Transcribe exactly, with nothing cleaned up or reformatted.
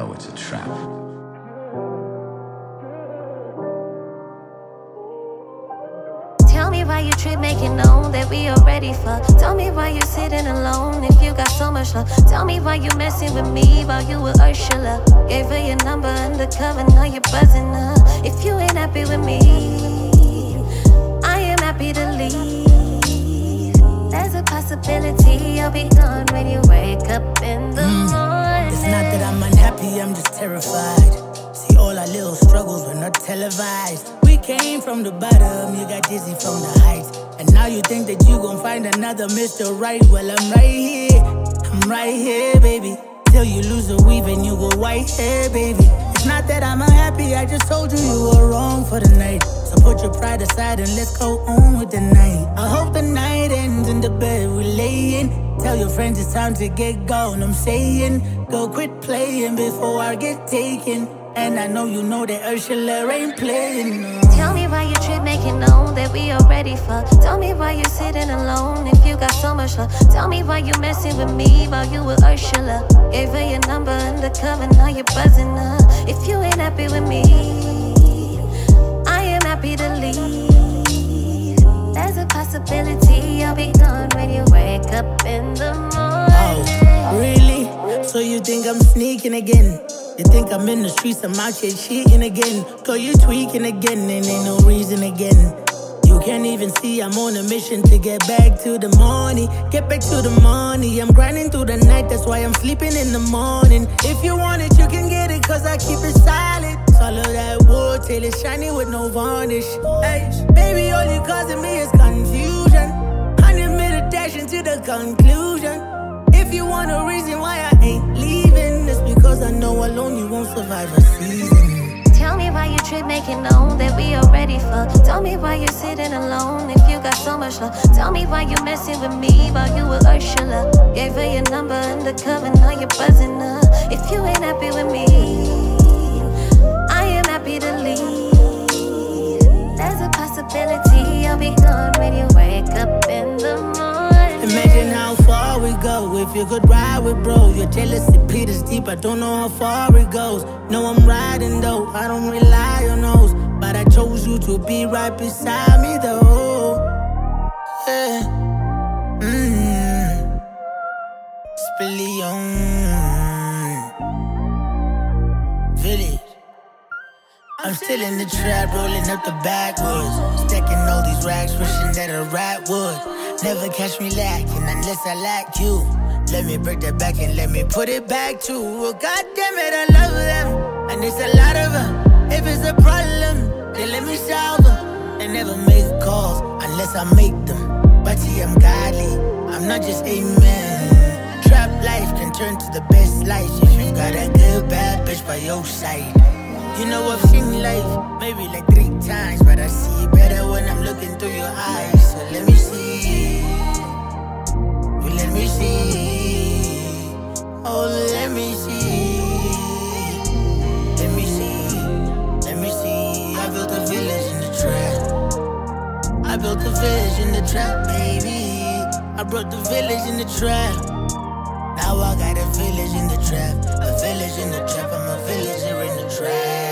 know it's a trap. Tell me why you trip making known that we already fucked. Tell me why you sitting alone if you got so much love. Tell me why you messing with me while you with Ursula. Gave her your number undercover, now you're buzzing her. If you ain't happy with me, I am happy to leave. There's a possibility I'll be gone when you wake up in the mm. morning. It's not that I'm unhappy, I'm just terrified. See, all our little struggles were not televised. We came from the bottom, you got dizzy from the heights. And now you think that you gon' find another Mister Right. Well, I'm right here, I'm right here, baby. Till you lose the weave and you go white hair, baby. It's not that I'm unhappy, I just told you you were wrong for the night. So put your pride aside and let's go on with the night. I hope the night ends in the bed we lay in. Tell your friends it's time to get gone, I'm saying. Go quit playing before I get taken. And I know you know that Ursula ain't playing, no. Tell me why you trip making known that we already fucked. Tell me why you sitting alone if you got so much love. Tell me why you messing with me while you with Ursula. Gave her your number undercover, now you're buzzing her. If you ain't happy with me, I am happy to leave. There's a possibility I'll be gone when you wake up in the morning. Oh, really? So you think I'm sneaking again? You think I'm in the streets, I'm out here cheating again. Girl, you tweaking again, and ain't no reason again. You can't even see I'm on a mission to get back to the morning. Get back to the money, I'm grinding through the night, that's why I'm sleeping in the morning. If you want it, you can get it, cause I keep it solid. Swallow that wood till it's shiny with no varnish. Hey, baby, all you causing me is confusion. Hundred minute dashing to the conclusion. If you want a reason why I ain't leaving, it's because I know alone you won't survive a season. Tell me why you trip making known that we already fucked. Tell me why you sitting alone if you got so much love. Tell me why you messing with me while you with Ursula. Gave her your number undercover, now you're buzzing her. If you ain't happy with me, I am happy to leave. There's a possibility I'll be gone when you wake up in the morning. Imagine how far we go if you could ride with bro. Your jealousy Peter's deep, I don't know how far it goes. No, I'm riding though, I don't rely on those. But I chose you to be right beside me though. Yeah. Mmm. Spillion Village. I'm still in the trap, rolling up the backwoods. Stacking all these racks, wishing that a rat would. Never catch me lacking unless I lack you. Let me break that back and let me put it back too. Oh, God damn it, I love them, and it's a lot of them. If it's a problem, then let me solve them. They never make calls unless I make them. But see, I'm godly, I'm not just a man. Trap life can turn to the best life if you got a good bad bitch by your side. You know I've seen life, maybe like three times, but I see better when I'm looking through your eyes. So let me see, you let me see, oh let me see, let me see, let me see. I built a village in the trap, I built a village in the trap, baby. I brought the village in the trap. Now I got a village in the trap, a village in the trap, I'm a villager in the trap.